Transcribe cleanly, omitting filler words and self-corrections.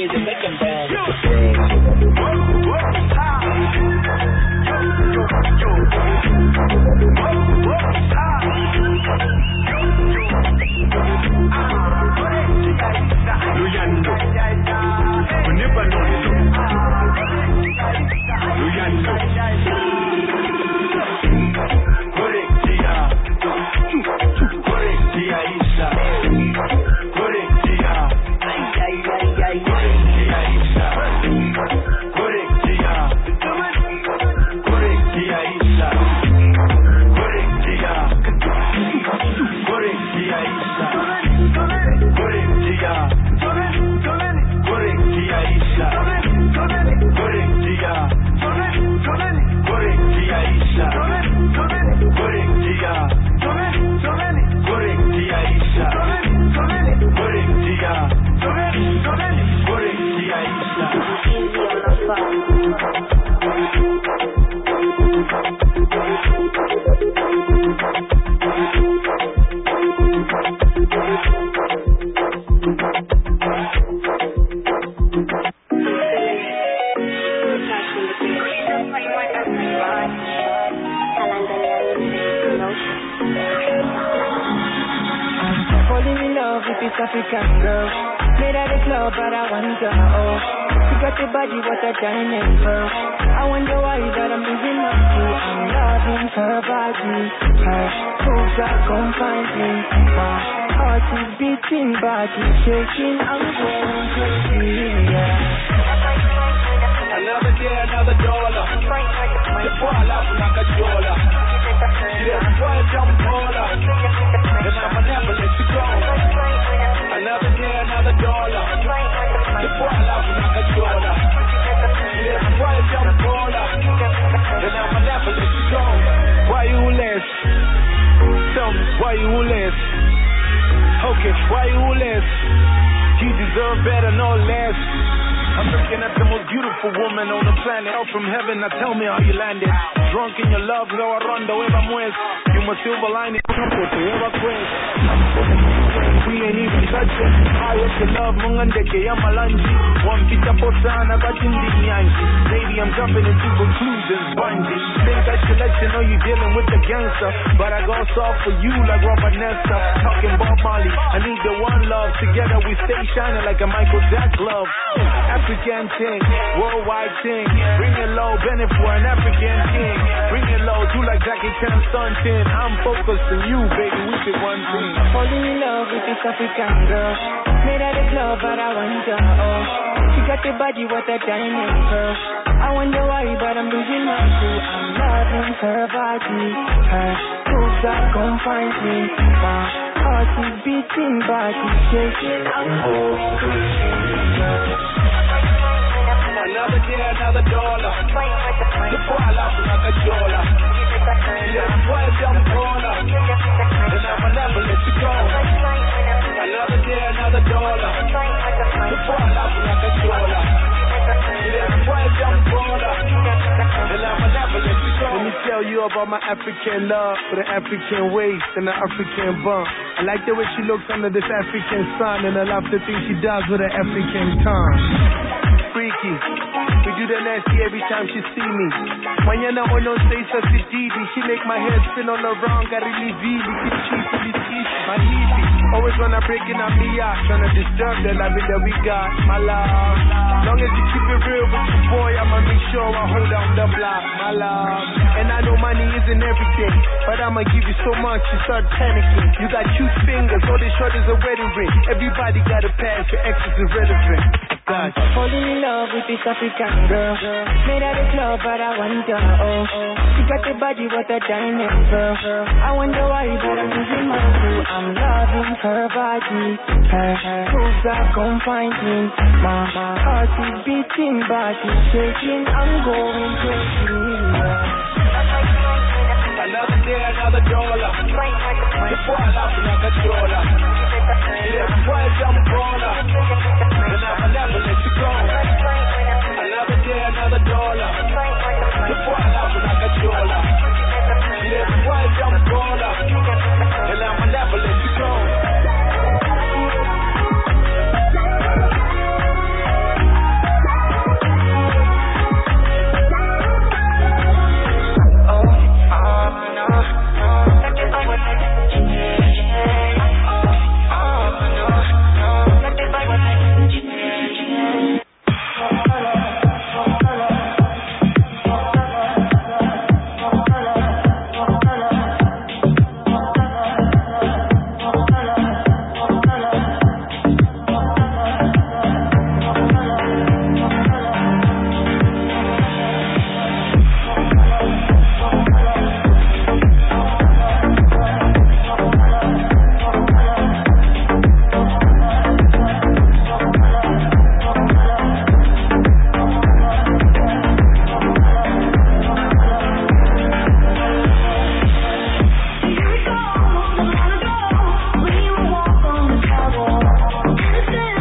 music, make them dance. African girl, made at the club, but I want her. Oh, she got the body, what a diamond pearl. I wonder why that I'm losing my cool. I'm loving her body, her moves are confining. My heart is beating, body shaking. I'm going crazy. Another day, another dollar. The ball up like a dollar. Yeah, boy, jump baller. And I'ma never let you go. Another day, another dollar. The ball up like a dollar. Yeah, boy, jump baller. And I'ma never let you go. Why you less? Tell me, why you less? Okay, why you less? You deserve better, no less. I'm looking at the most beautiful woman on the planet. Out from heaven, now tell me how you landed. Drunk in your love, go around the way I'm with. You must silver lining, whoever quit. We ain't even touching. High up your love, mungandeke ya malanji. One kita posana, kachindi nyanji. Baby, I'm jumping into conclusions, bungee. Think I should let you know you dealing with the gangster. But I go soft for you like Robert Nesta. Talking Bob Marley, I need the one love. Together we stay shining like a Michael Jackson glove. African thing, worldwide thing. Bring it low, Bennett for an African king. Bring it low, do like Jackie Chan stunting. I'm focused on you, baby, we did one thing. Falling in love with this African girl. Made at the club, but I want her. Oh, she got the body, what a diamond pearl. I wonder why, but I'm losing my cool. I'm loving her body, her moves are confining. My heart is beating, body shaking. I'm going crazy. Another day, another dollar. The ball up like a dollar. Yeah, boy, jump baller. And I'ma never let you go. Another day, another dollar. The ball up like a dollar. Yeah, boy, jump baller. And I'ma never let you go. Let me tell you about my African love for the African waist and the African bump. I like the way she looks under this African sun, and I love the things she does with her African tongue. Freaky, we do the nasty every time she see me. When you're not on no stage, so she make my head spin all around. Got really cheap, my hippie. Always wanna breaking up me out, tryna disturb the love that we got, my love. Long as you keep it real with your boy, I'ma make sure I hold down the block, my love. And I know money isn't everything, but I'ma give you so much you start panicking. You got cute fingers, all they short is a wedding ring. Everybody got a pass, your ex is irrelevant. I'm falling in love with this African girl. Made at the club, but I want her. Oh, she got the body, what a diamond pearl. I wonder why, but I'm losing my cool. I'm loving her body, her moves are confining. My heart is beating, body shaking. I'm going crazy. Another day, another dollar. The ball up like a dollar. Yeah, boy, jump baller.